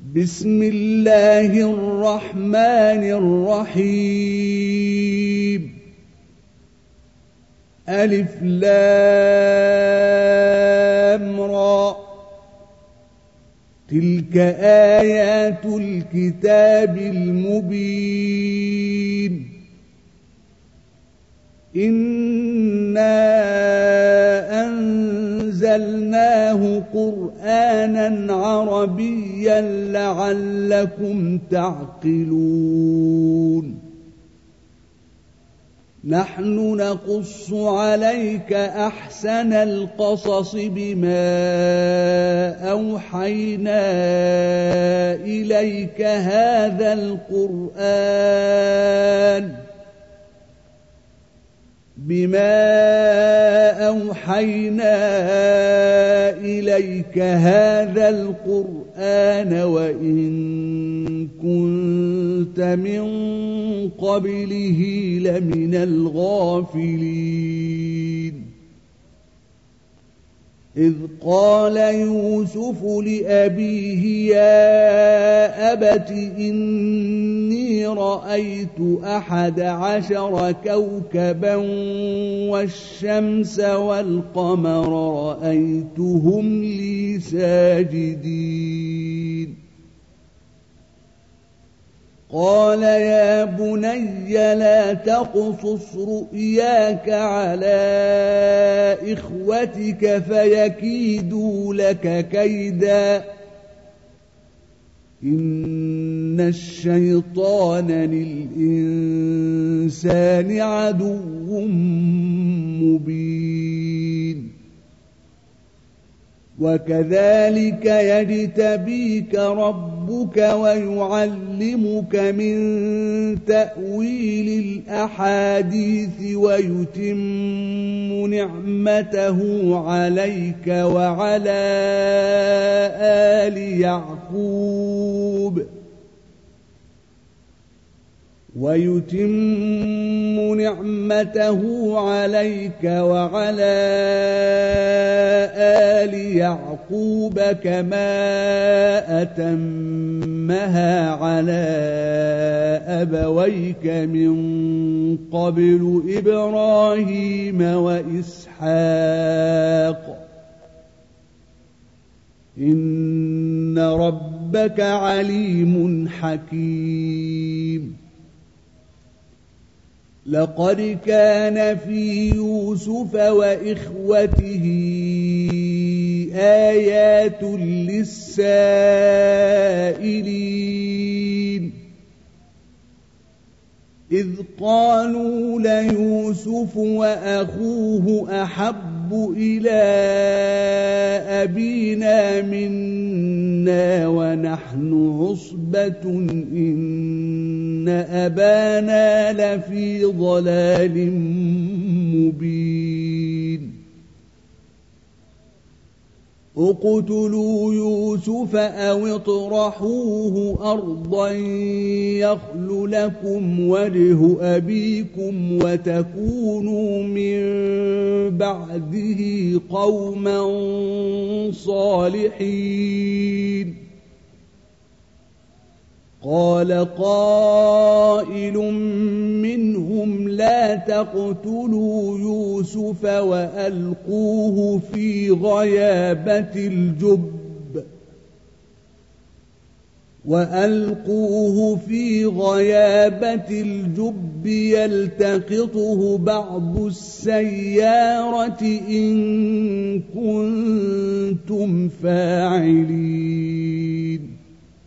بسم الله الرحمن الرحيم ألف لام را تلك آيات الكتاب المبين إنا أنزلناه قرآنا عربيا لعلكم تعقلون نحن نقص عليك أحسن القصص بما أوحينا إليك هذا القرآن وإن كنت من قبله لمن الغافلين إذ قال يوسف لأبيه يا أبت إني رأيت 11 كوكبا والشمس والقمر رأيتهم لي ساجدين قال يا بني لا تقصص رؤياك على إخوتك فيكيدوا لك كيدا إن الشيطان للإنسان عدو مبين وكذلك يجتبيك ربك ويعلمك من تأويل الأحاديث ويتم نعمته عليك وعلى آل يعقوب كما أتمها على أبويك من قبل إبراهيم وإسحاق إن ربك عليم حكيم لقد كان في يوسف وإخوته آيات للسائلين إذ قالوا ليوسف وأخوه أحب إلى أبينا منا ونحن عصبة إن أبانا لفي ضلال مبين اقتلوا يوسف أو اطرحوه أرضا يخل لكم وجه أبيكم وتكونوا من بعده قوما صالحين قال قائل منهم لا تقتلوا يوسف وألقوه في غيابة الجب يلتقطه بعض السيارة إن كنتم فاعلين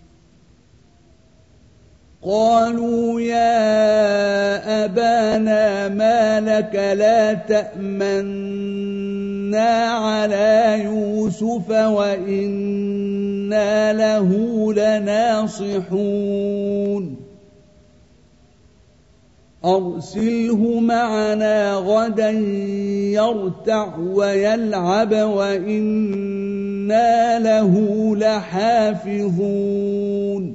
قالوا يا أبانا ما لك لا تأمنا على يوسف وإنا له لناصحون أرسله معنا غدا يرتع ويلعب وإنا له لحافظون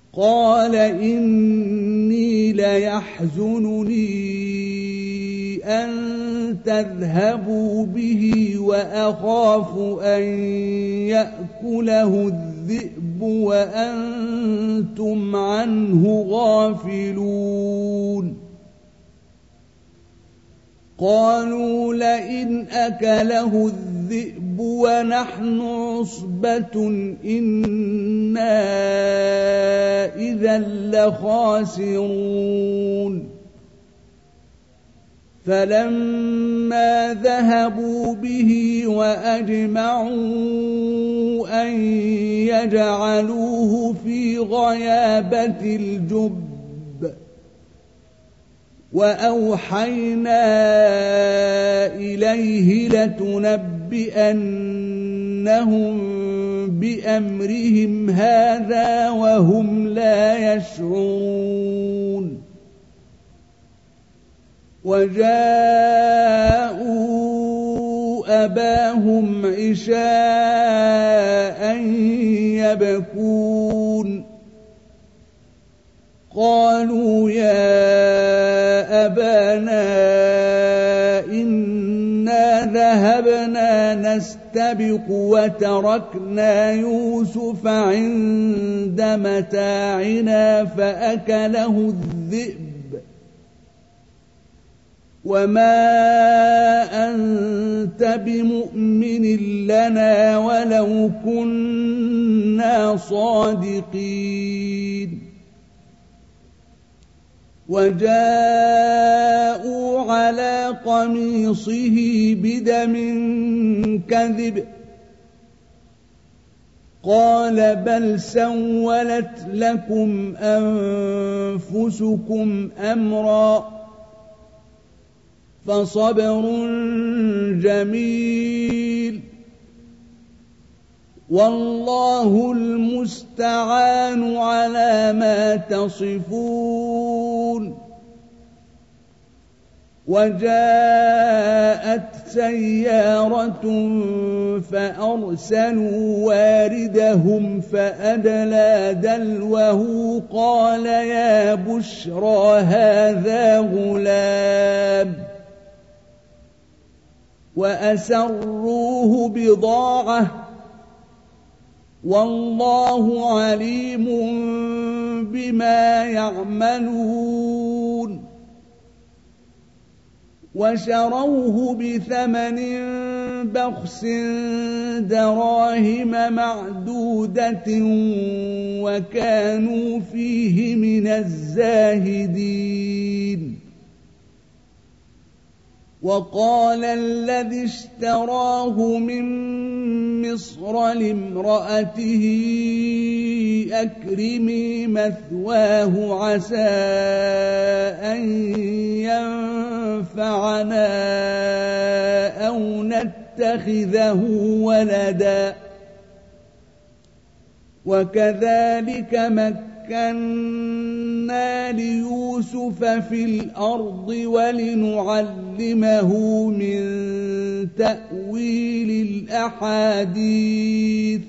قال إني ليحزنني أن تذهبوا به وأخاف أن يأكله الذئب وأنتم عنه غافلون قالوا لئن أكله الذئب ونحن عصبة إنا إذا لخاسرون فلما ذهبوا به وأجمعوا أن يجعلوه في غيابة الجب وأوحينا إليه لتنبئنهم بأمرهم هذا وهم لا يشعرون وجاءوا أباهم عشاء يبكون قالوا يا أبانا إنا ذهبنا نستبق وتركنا يوسف عند متاعنا فأكله الذئب وما أنت بمؤمن لنا ولو كنا صادقين وجاءوا على قميصه بدم كذب قال بل سولت لكم أنفسكم أمرا فصبر جميل والله المستعان على ما تصفون وجاءت سيارة فأرسلوا واردهم فأدلى دلوه قال يا بشرى هذا غلام وأسروه بضاعة والله عليم بما يعملون وشروه بثمن بخس دراهم معدودة وكانوا فيه من الزاهدين وقال الذي اشتراه من مصر لامرأته أكرمي مثواه عسى أن ينفعنا أو نتخذه ولدا وكذلك مكنا ليوسف في الأرض ولنعلمه من تأويل الأحاديث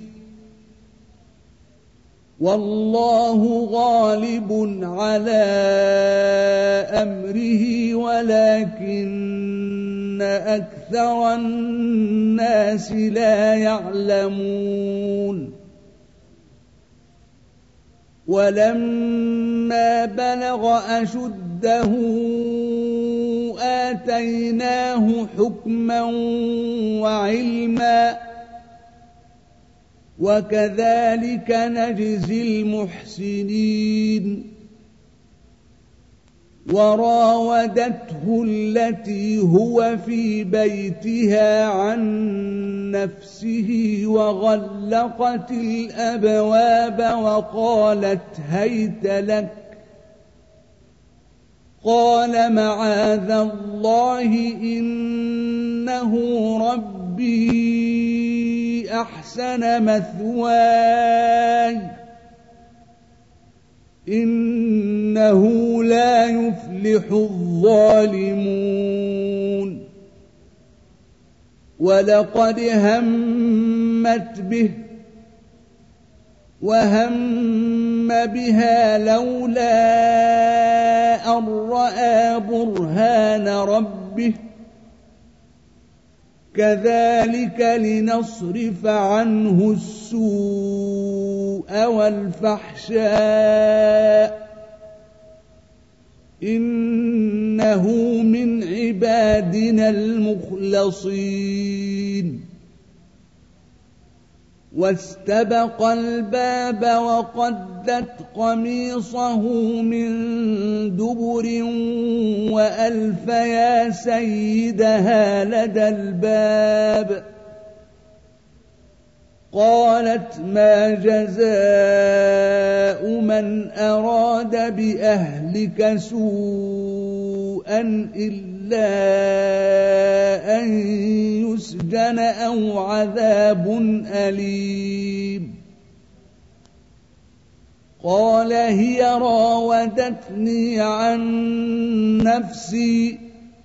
والله غالب على أمره ولكن أكثر الناس لا يعلمون ولما بلغ أشده آتيناه حكما وعلما وكذلك نجزي المحسنين وراودته التي هو في بيتها عن نفسه وغلقت الأبواب وقالت هيت لك قال معاذ الله إنه ربي أحسن مثواي إنه لا يفلح الظالمون ولقد همت به وهم بها لولا أن رأى برهان ربه ربه كذلك لنصرف عنه السوء والفحشاء إنه من عبادنا المخلصين واستبق الباب وقدت قميصه من دبر وألف يا سيدها لدى الباب قالت ما جزاء من أراد بأهلك سوءا إلا أن يسجن أو عذاب أليم قال هي راودتني عن نفسي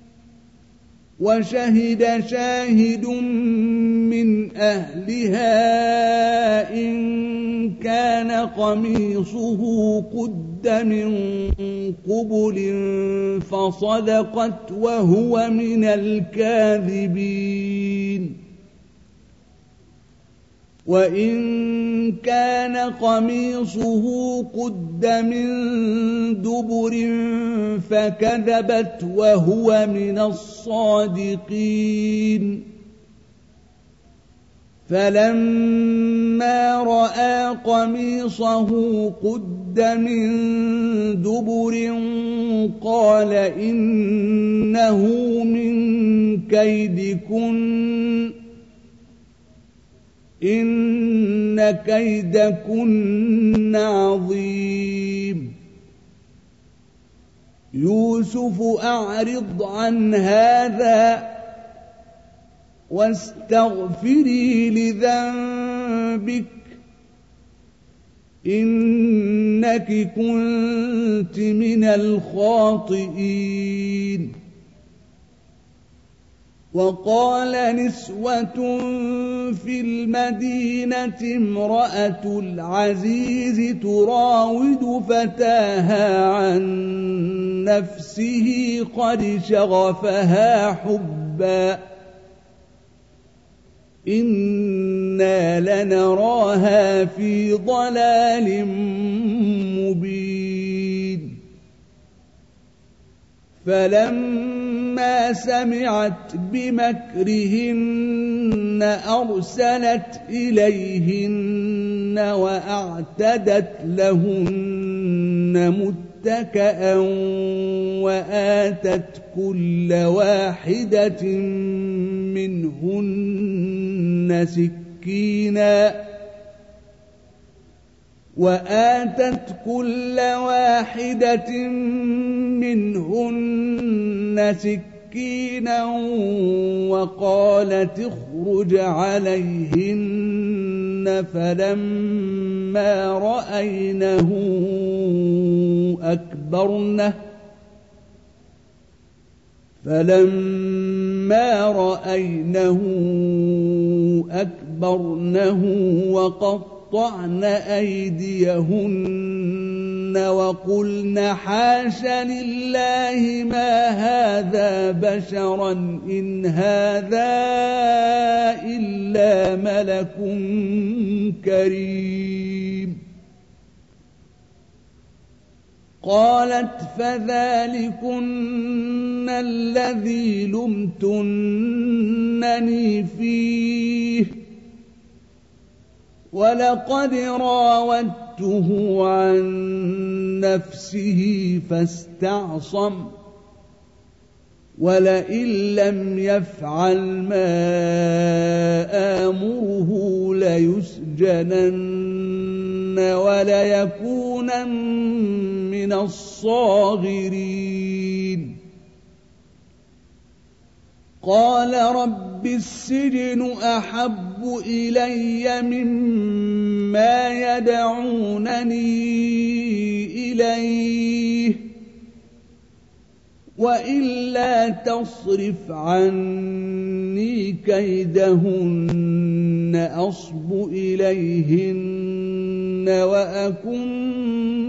وشهد شاهد من أهلها إن كان قميصه قد من قبل فصدقت وهو من الكاذبين وإن كان قميصه قد من دبر فكذبت وهو من الصادقين فلما رأى قميصه قد من دبر قال إنه من كيدكن إن كيدكن عظيم يوسف أعرض عن هذا واستغفري لذنبك إنك كنت من الخاطئين وقال نسوة في المدينة امرأة العزيز تراود فتاها عن نفسه قد شغفها حبا إنا لنراها في ضلال مبين فلما سمعت بمكرهن أرسلت إليهن وأعتدت لهن متكئا وآتت كل واحدة منهن سكينا وقالت اخرج عليهن فلما رأينه أكبرنه وقطعن أيديهن وقلن حاش لله ما هذا بشرا إن هذا إلا ملك كريم قالت فذلكن الذي لمتنني فيه ولقد راودته عن نفسه فاستعصم ولئن لم يفعل ما آمره ليسجنن وليكونن من الصاغرين قال رب السجن أحب إلي مما يدعونني إليه وإلا تصرف عني كيدهن أصب إليهن وأكن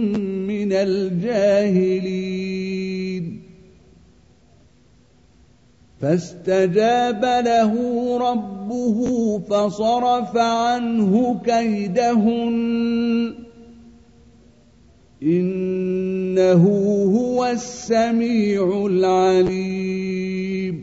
من الجاهلين فاستجاب له ربه فصرف عنه كيدهن إنه هو السميع العليم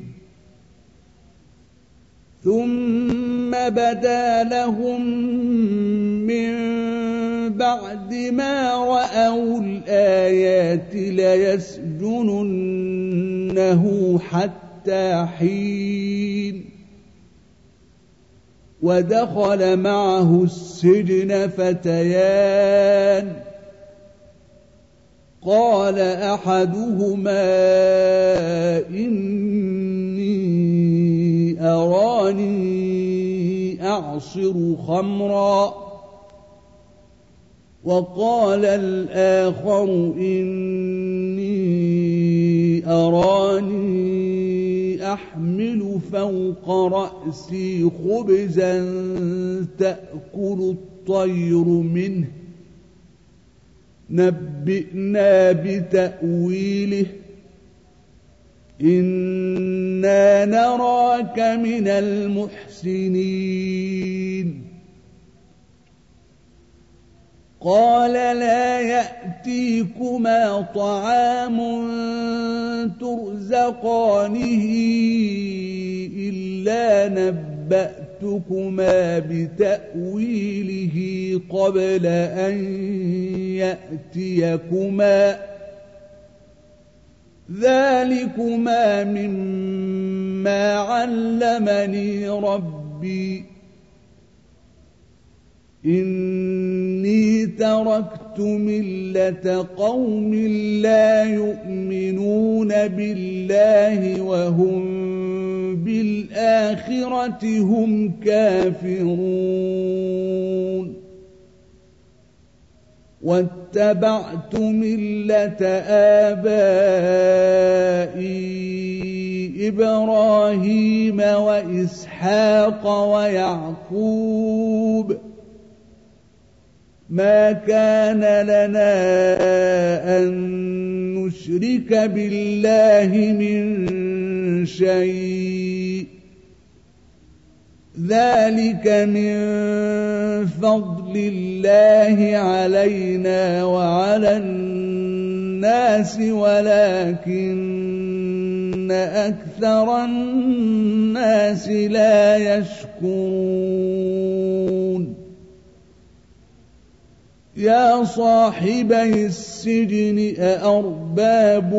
ثم بدا لهم من بعد ما رأوا الآيات ليسجننه حتى حين ودخل معه السجن فتيان قال أحدهما إني أراني أعصر خمرا وقال الآخر إني أراني أحمل فوق رأسي خبزا تأكل الطير منه نبئنا بتأويله إنا نراك من المحسنين قال لا يأتيكما طعام ترزقانه إلا نبأتكما بتأويله قبل أن يأتيكما ذلكما مما علمني ربي إني تركت ملة قوم لا يؤمنون بالله وهم بالآخرة هم كافرون واتبعت ملة آبائي إبراهيم وإسحاق ويعقوب ما كان لنا أن نشرك بالله من شيء ذلك من فضل الله علينا وعلى الناس ولكن أكثر الناس لا يشكرون يا صاحبي السجن أأرباب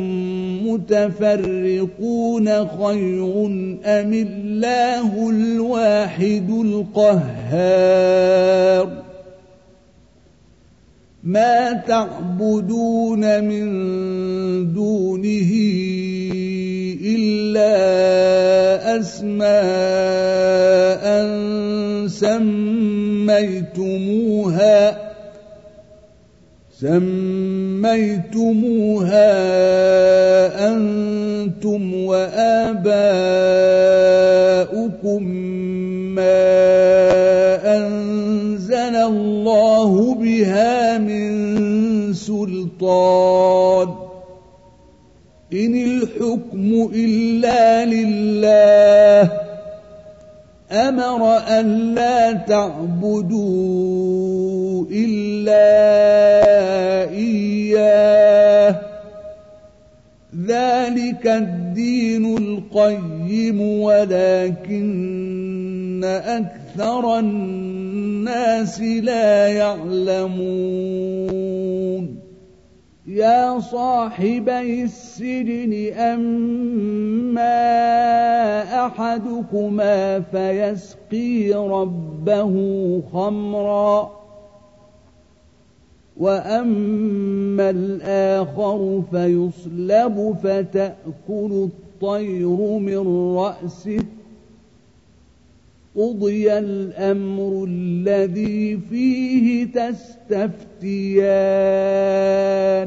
متفرقون خير أم الله الواحد القهار ما تعبدون من دونه إلا أسماء سميتموها أنتم وآباؤكم ما أنزل الله بها من سلطان إن الحكم إلا لله أمر أن لا تعبدوا إلا إياه ذلك الدين القيم ولكن أكثر الناس لا يعلمون يا صاحبي السجن أما أحدكما فيسقي ربه خمرا وأما الآخر فيصلب فتأكل الطير من رأسه قضي الأمر الذي فيه تستفتيان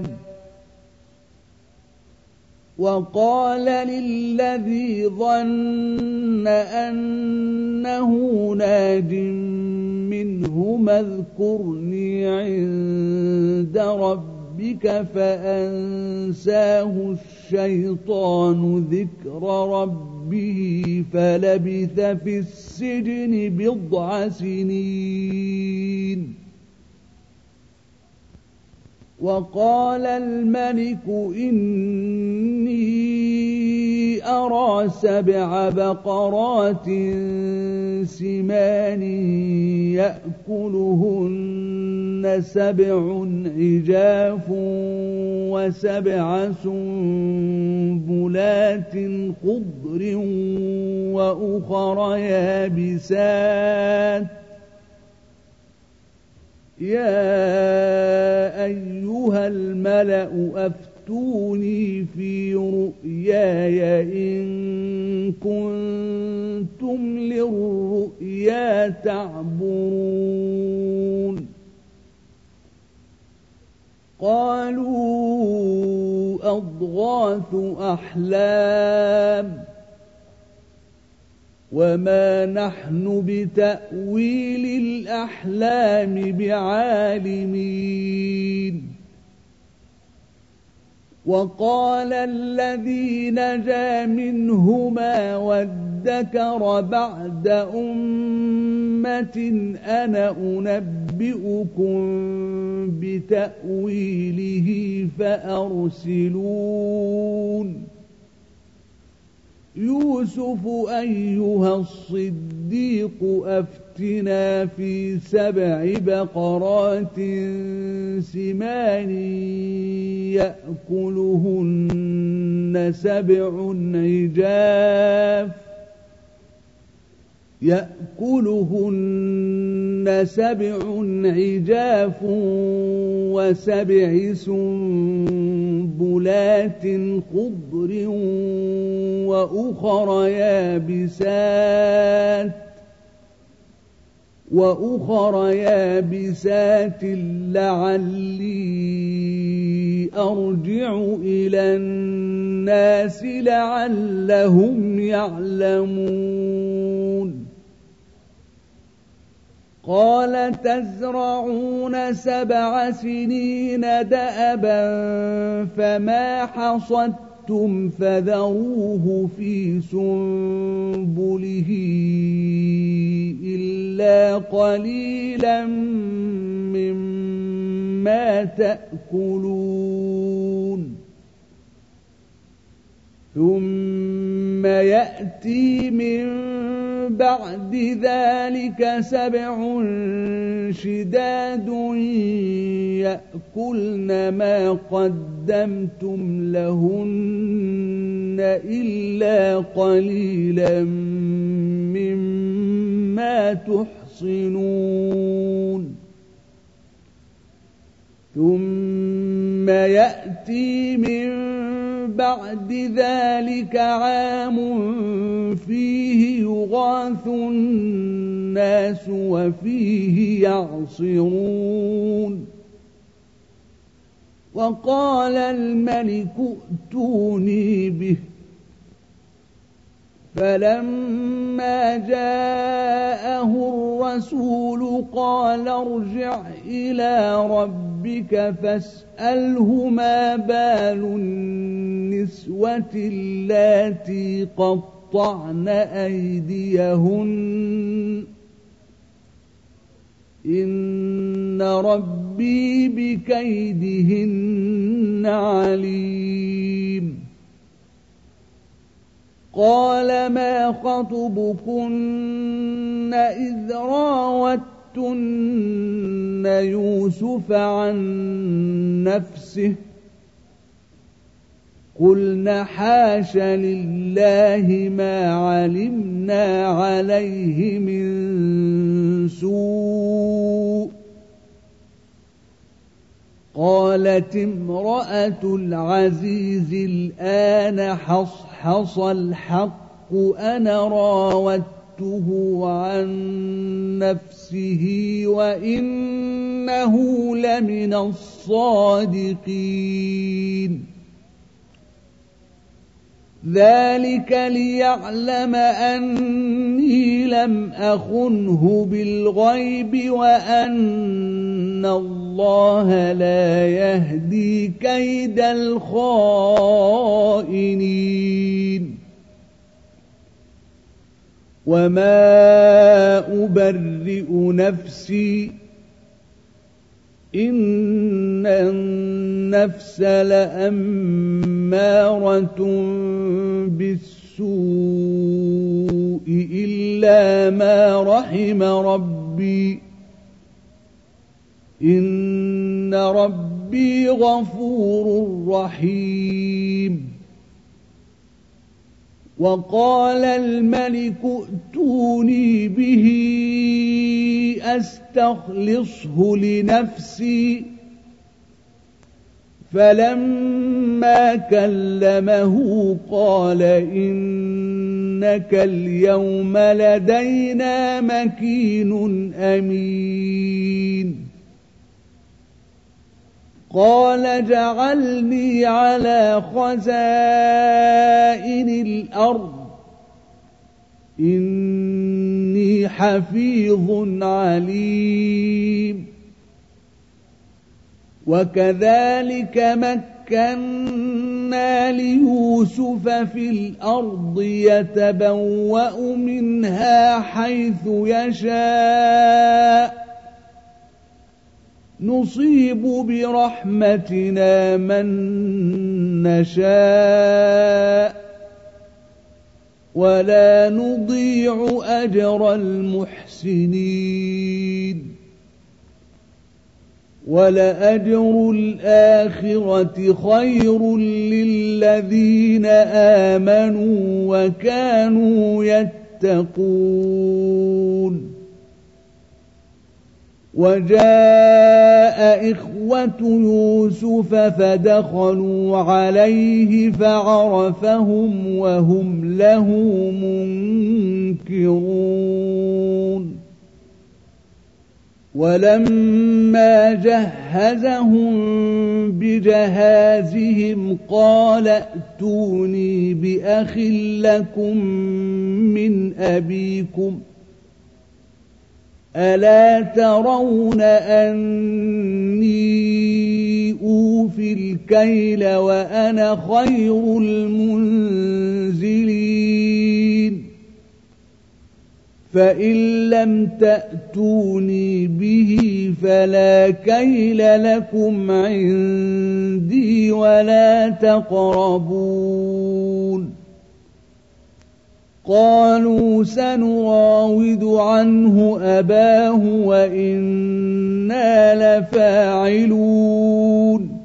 وقال للذي ظن أنه ناج منهما اذكرني عند ربك ربك فأنساه الشيطان ذكر ربه فلبث في السجن 10 سنين. وقال الملك إني أرى 7 بقرات سمان يأكلهن 7 عجاف و7 سنبلات خضر وأخر يابسات يا أيها الملأ أفتوني في رؤياي إن كنتم للرؤيا تعبرون. قالوا أضغاث أحلام وما نحن بتأويل الأحلام بعالمين. وقال الذي نجا منهما وادكر بعد أمة أنا أنبئكم بتأويله فأرسلون. يوسف أيها الصديق أفتنا في 7 بقرات سمان يأكلهن 7 عجاف و7 سنبلات خضر وأخر يابسات لعلي أرجع إلى الناس لعلهم يعلمون. قال تزرعون 7 سنين دأبا فما حصدتم فذروه في سنبله إلا قليلا مما تأكلون. ثم يأتي من بعد ذلك 7 شداد يأكلن ما قدمتم لهن إلا قليلا مما تحصنون. ثم يأتي من بعد ذلك عام فيه يغاث الناس وفيه يعصرون. وقال الملك ائتوني به. فلما جاءه الرسول قال ارجع إلى ربك فاسأله ما بال النسوة اللاتي قطعن أيديهن إن ربي بكيدهن عليم. قال ما خطبكن إذ راوتن يوسف عن نفسه قلنا حاش لله ما علمنا عليه من سوء. قالت امرأة العزيز الآن حصحص الحق أنا راودته عن نفسه وإنه لمن الصادقين. ذلك ليعلم أني لم أخنه بالغيب وأن إن الله لا يهدي كيد الخائنين وما أبرئ نفسي إن النفس لأمارة بالسوء إلا ما رحم ربي إن ربي غفور رحيم وقال الملك ائتوني به أستخلصه لنفسي فلما كلمه قال إنك اليوم لدينا مكين أمين قال اجعلني على خزائن الأرض إني حفيظ عليم وكذلك مكنا ليوسف في الأرض يتبوأ منها حيث يشاء نصيب برحمتنا من نشاء ولا نضيع أجر المحسنين ولأجر الآخرة خير للذين آمنوا وكانوا يتقون وجاء إخوة يوسف فدخلوا عليه فعرفهم وهم له منكرون ولما جهزهم بجهازهم قال ائتوني بأخ لكم من أبيكم ألا ترون أني أوفي الكيل وأنا خير المنزلين فإن لم تأتوني به فلا كيل لكم عندي ولا تقربون قالوا سنراود عنه أباه وإنا لفاعلون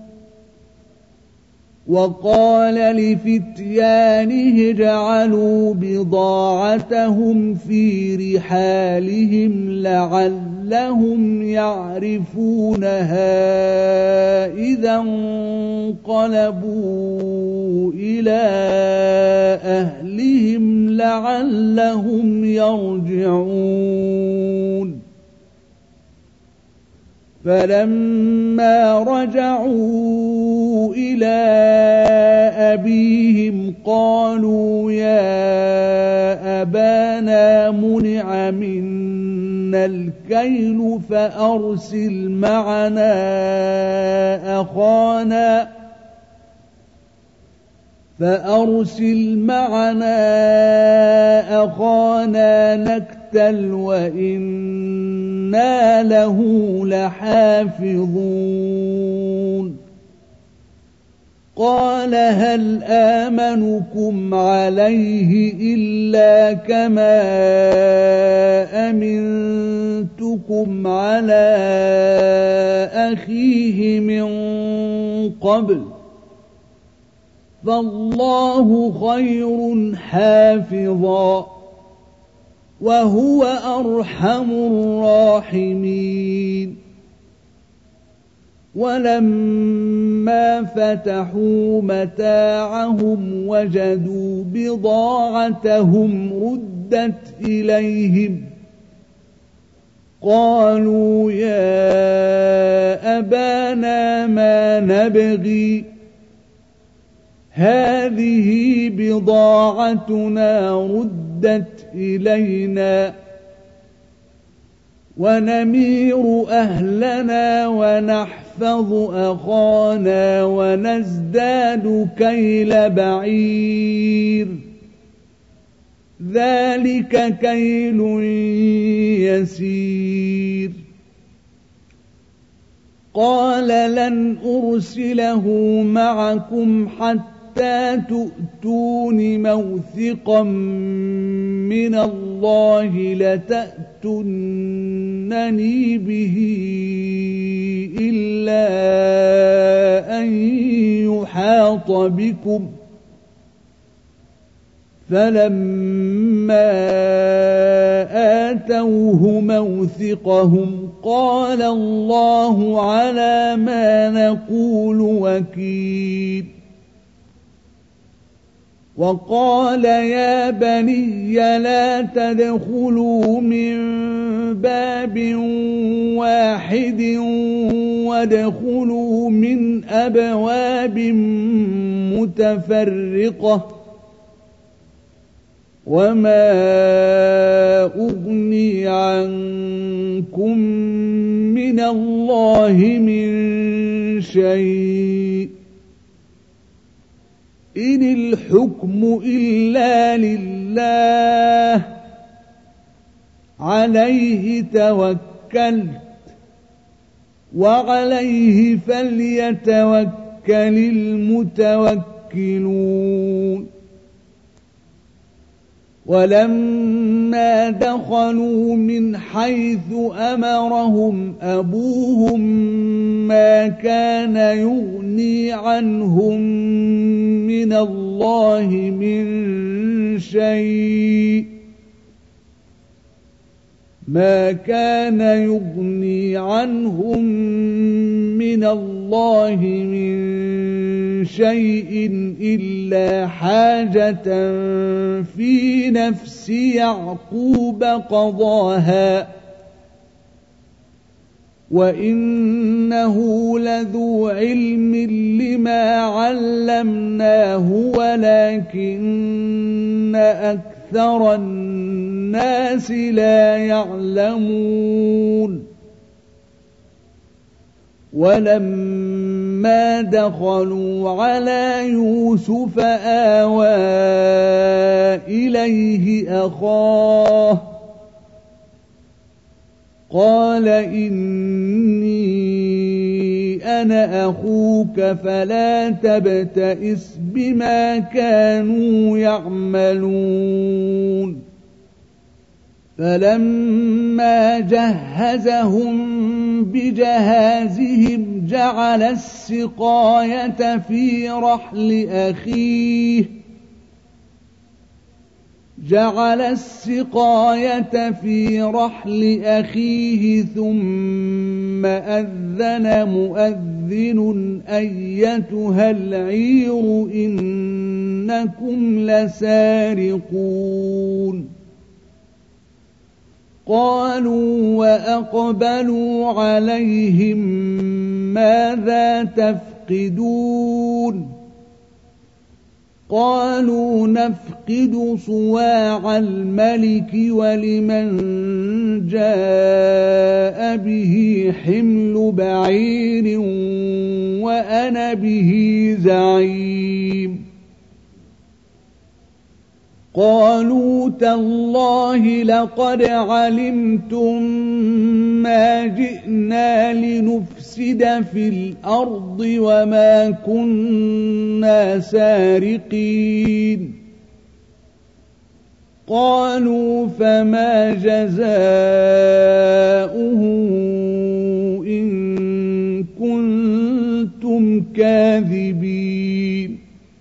وقال لفتيانه اجعلوا بضاعتهم في رحالهم لعلهم يعرفونها إذا انقلبوا إلى أهلهم لعلهم يرجعون فلما رجعوا إلى أبيهم قالوا يا أبانا منع منا الكيل فأرسل معنا أخانا نكتل وإنا له لحافظون قال هل آمنكم عليه إلا كما أمنتكم على أخيه من قبل فالله خير حافظا وهو أرحم الراحمين ولما فتحوا متاعهم وجدوا بضاعتهم ردت إليهم قالوا يا أبانا ما نبغي هذه بضاعتنا ردت إلينا ونمير أهلنا ونحفظ أخانا ونزداد كيل بعير ذلك كيل يسير قال لن أرسله معكم حتى تؤتون موثقا من الله لتأتونني به إلا أن يحاط بكم فلما آتوه موثقهم قال الله على ما نقول وكيل وقال يا بني لا تدخلوا من باب واحد وادخلوا من أبواب متفرقة وما أغني عنكم من الله من شيء إن الحكم إلا لله عليه توكلت وعليه فليتوكل المتوكلون ولما دخلوا من حيث أمرهم أبوهم ما كان يغني عنهم من الله من شيء ما كان يغني عنهم من الله من شيء إلا حاجة في نفس يعقوب قضاها وإنه لذو علم لما علمناه ولكن أكثر الناس لا يعلمون ولما دخلوا على يوسف آوى إليه أخاه قال إني أنا أخوك فلا تبتئس بما كانوا يعملون فلما جهزهم بجهازهم جعل السقاية في رحل أخيه ثم أذن مؤذن أيتها العير إنكم لسارقون قالوا وأقبلوا عليهم ماذا تفقدون قالوا نفقد صواع الملك ولمن جاء به حمل بعير وأنا به زعيم قالوا تالله لقد علمتم ما جئنا لنفسد في الأرض وما كنا سارقين قالوا فما جزاؤه إن كنتم كاذبين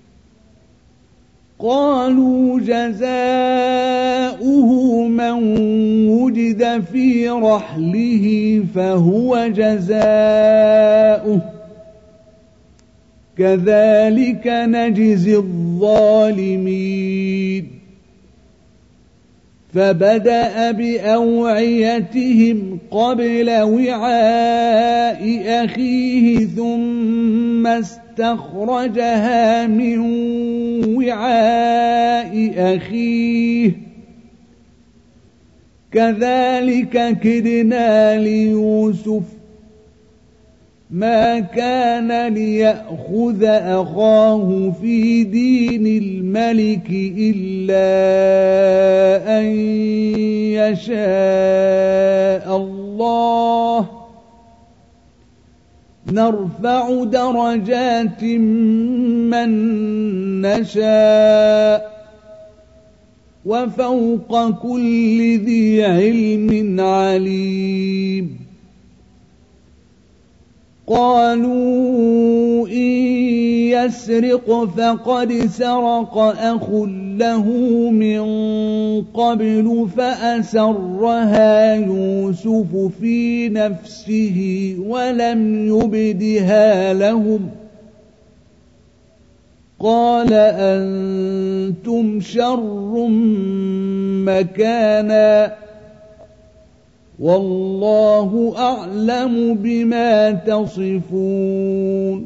قالوا جزاؤه من وجد في رحله فهو جزاؤه كذلك نجزي الظالمين فبدأ بأوعيتهم قبل وعاء أخيه ثم استخرجها من وعاء أخيه كذلك كدنا ليوسف ما كان ليأخذ أخاه في دين الملك إلا أن يشاء الله نرفع درجات من نشاء وفوق كل ذي علم عليم قالوا إن يسرق فقد سرق أخ له من قبل فأسرها يوسف في نفسه ولم يبدها لهم قال أنتم شر مكانا والله أعلم بما تصفون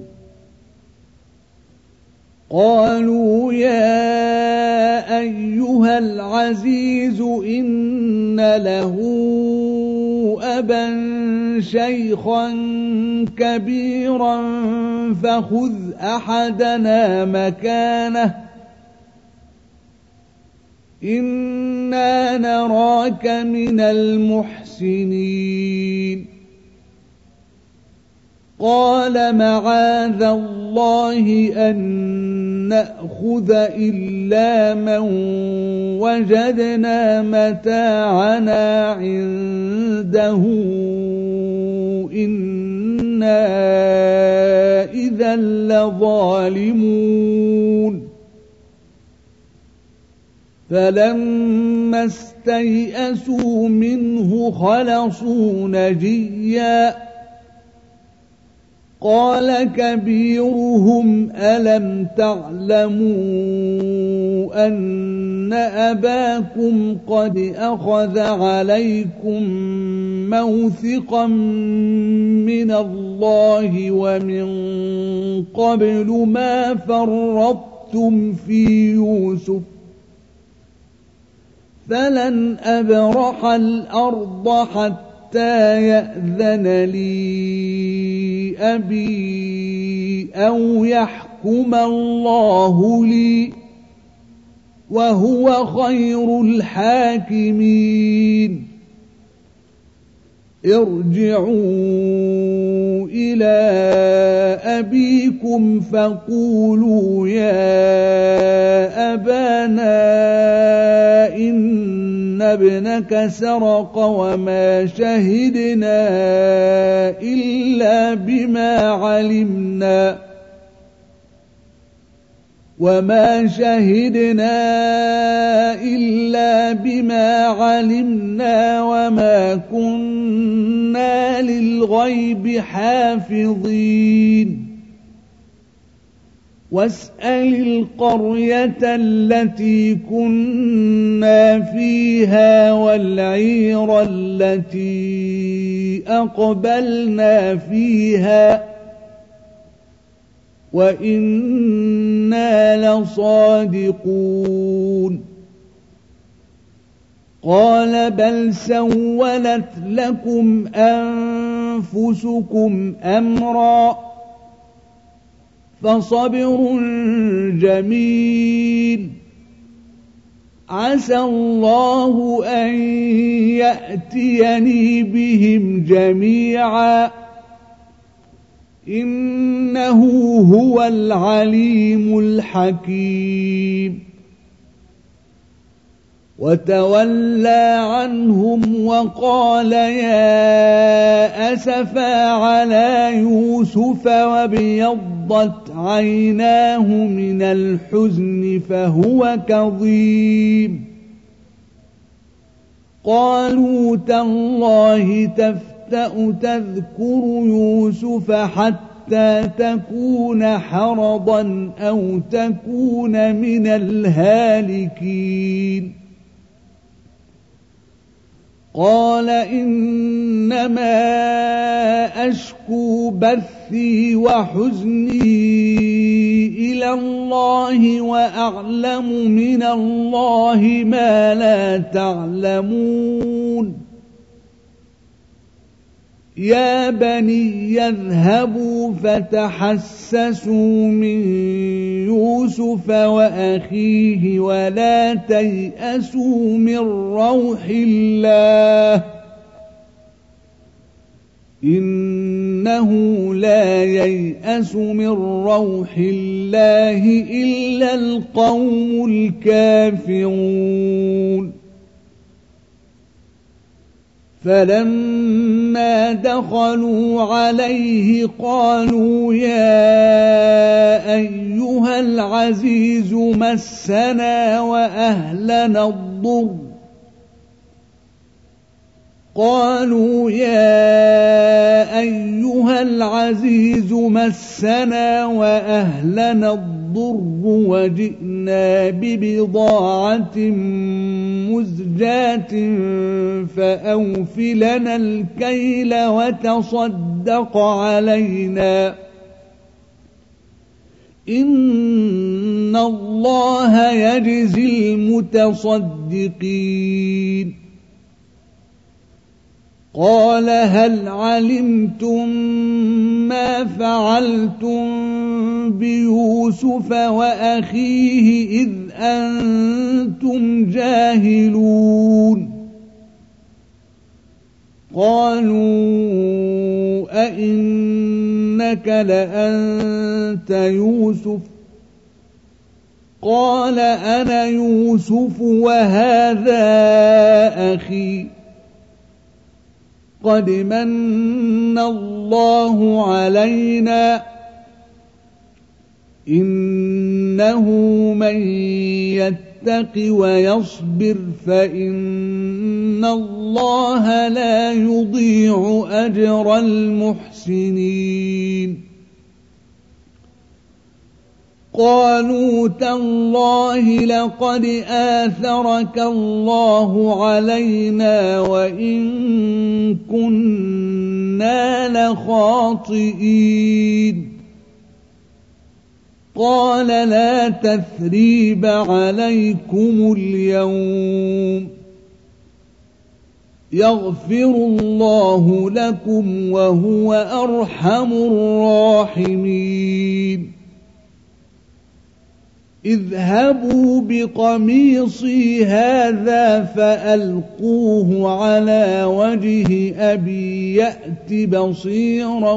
قالوا يا أيها العزيز إن له أبا شيخا كبيرا فخذ أحدنا مكانه إنا نراك من المحسنين قال معاذ الله أن نأخذ إلا من وجدنا متاعنا عنده إنا إذا لظالمون فلما استيئسوا منه خلصوا نجيا قال كبيرهم ألم تعلموا أن أباكم قد أخذ عليكم موثقا من الله ومن قبل ما فرطتم في يوسف فلن أبرح الأرض حتى يأذن لي أبي أو يحكم الله لي وهو خير الحاكمين ارجعوا إلى أبيكم فقولوا يا أبانا إن ابنك سرق وما شهدنا إلا بما علمنا وما كنا للغيب حافظين واسأل القرية التي كنا فيها والعير التي أقبلنا فيها وإنا لصادقون قال بل سولت لكم أنفسكم أمرا فصبر جميل عسى الله أن يأتيني بهم جميعا إنه هو العليم الحكيم وتولى عنهم وقال يا أسفا على يوسف وابيضت عيناه من الحزن فهو كظيم قالوا تالله تفتأ تذكر يوسف حتى تكون حرضا أو تكون من الهالكين قال إنما أشكو بثي وحزني إلى الله وأعلم من الله ما لا تعلمون يا بني اذهبوا فتحسسوا من يوسف وأخيه ولا تيأسوا من روح الله إنه لا ييأس من روح الله إلا القوم الكافرون فلما دخلوا عليه قالوا يا أيها العزيز مسنا وأهلنا الضر وجئنا ببضاعة مزجاة فأوف لنا الكيل وتصدق علينا إن الله يجزي المتصدقين قال هل علمتم ما فعلتم بيوسف وأخيه إذ أنتم جاهلون قالوا أئنك لأنت يوسف قال أنا يوسف وهذا أخي قد من الله علينا إنه من يتق ويصبر فإن الله لا يضيع أجر المحسنين قالوا تالله لقد آثرك الله علينا وإن كنا لخاطئين قال لا تثريب عليكم اليوم يغفر الله لكم وهو أرحم الراحمين اذهبوا بقميصي هذا فألقوه على وجه أبي يأت بصيرا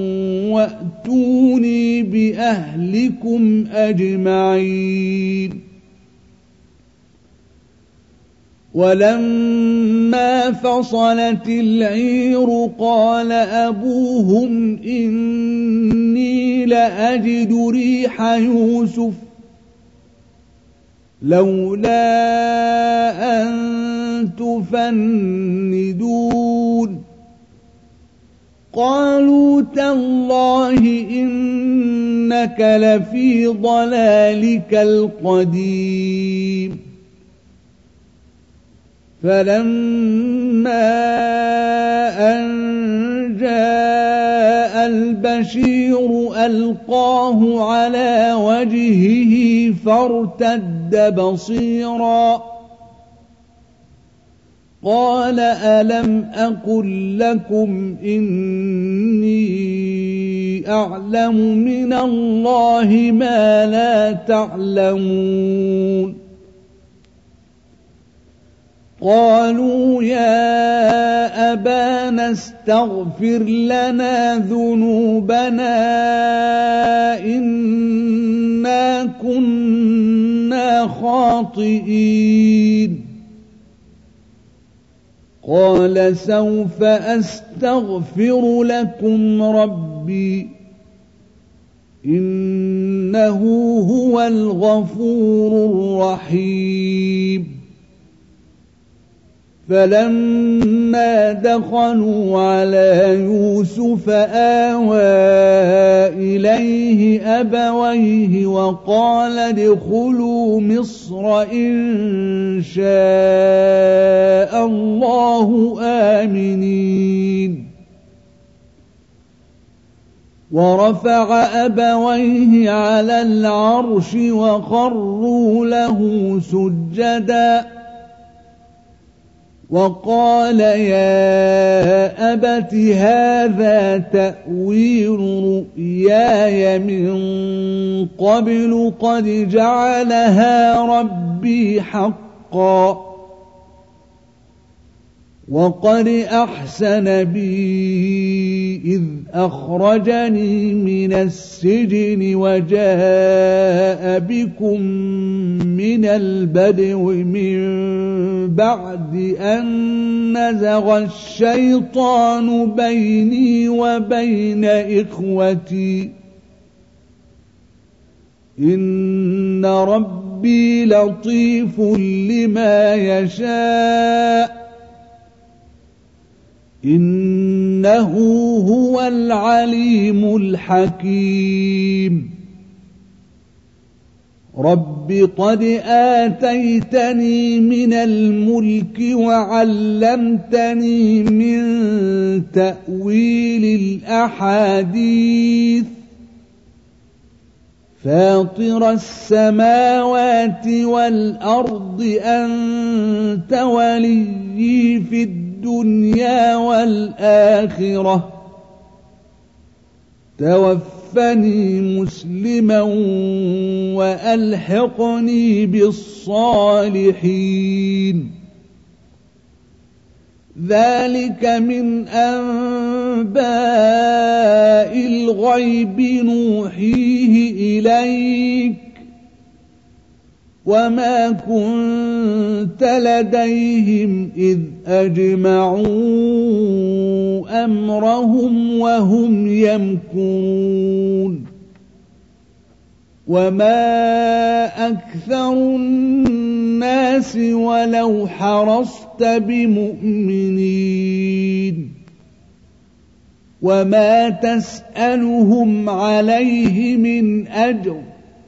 وأتوني بأهلكم أجمعين ولما فصلت العير قال أبوهم إني لأجد ريح يوسف لولا أن تفندون قالوا تالله إنك لفي ضلالك القديم فلما أن جاء البشير ألقاه على وجهه فارتد بصيرا قال ألم أقل لكم إني أعلم من الله ما لا تعلمون قالوا يا أبانا استغفر لنا ذنوبنا إنا كنا خاطئين قال سوف أستغفر لكم ربي إنه هو الغفور الرحيم فلما دخلوا على يوسف آوى إليه أبويه وقال ادخلوا مصر إن شاء الله آمنين ورفع أبويه على العرش وخروا له سجدا وقال يا أبت هذا تأويل رؤياي من قبل قد جعلها ربي حقا وقد أحسن بي إذ أخرجني من السجن وجاء بكم من البدو من بعد أن نزغ الشيطان بيني وبين إخوتي إن ربي لطيف لما يشاء إنه هو العليم الحكيم رب قد آتيتني من الملك وعلمتني من تأويل الأحاديث فاطر السماوات والأرض أنت وليي في الدنيا والآخرة توفني مسلما وألحقني بالصالحين ذلك من أنباء الغيب نوحيه إليك وما كنت لديهم إذ أجمعوا أمرهم وهم يمكرون وما أكثر الناس ولو حرصت بمؤمنين وما تسألهم عليه من أجر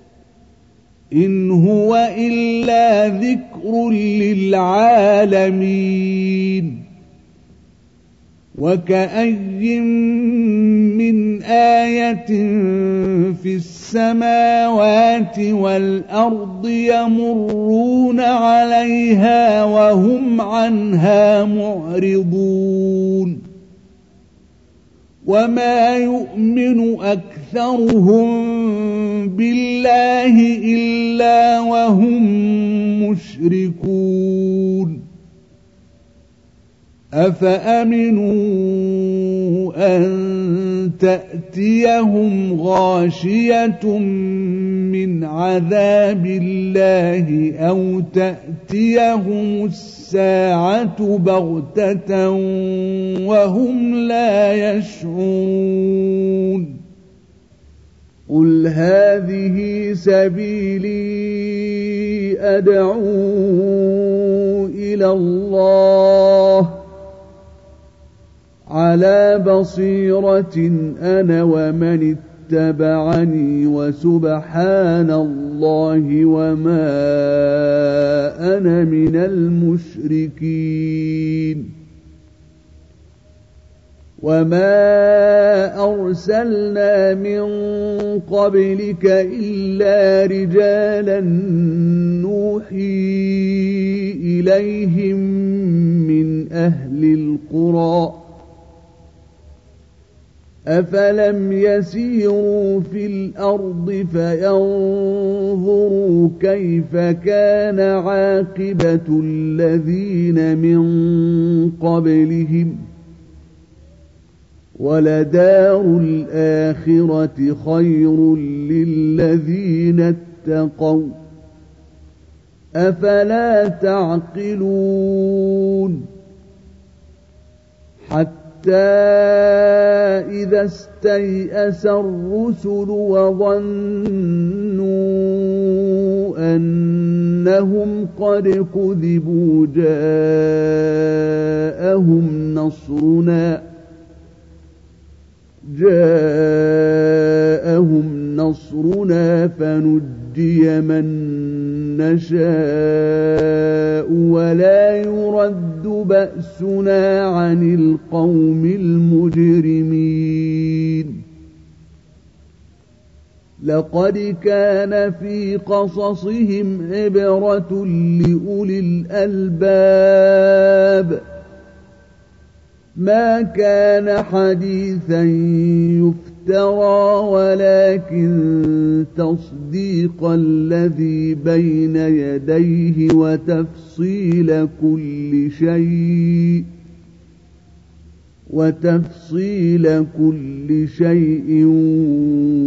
إن هو إلا ذكر للعالمين وكأي من آية في السماوات والأرض يمرون عليها وهم عنها معرضون وما يؤمن أكثرهم بالله إلا وهم مشركون أفأمنوا أن تأتيهم غاشية من عذاب الله أو تأتيهم الساعة بغتة وهم لا يشعرون قل هذه سبيلي أدعو إلى الله على بصيرة أنا ومن اتبعني وسبحان الله وما أنا من المشركين وما أرسلنا من قبلك إلا رجالا نوحي إليهم من أهل القرى أفلم يسيروا في الأرض فينظروا كيف كان عاقبة الذين من قبلهم ولدار الآخرة خير للذين اتقوا أفلا تعقلون حتى إذا استيأس الرسل وظنوا أنهم قد كذبوا جاءهم نصرنا فنجي من نشاء ولا يرد بأسنا عن القوم المجرمين لقد كان في قصصهم عبرة لأولي الألباب ما كان حديثا يفترى ولكن تصديق الذي بين يديه وتفصيل كل شيء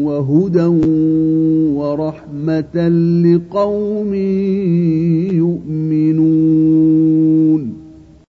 وهدى ورحمة لقوم يؤمنون.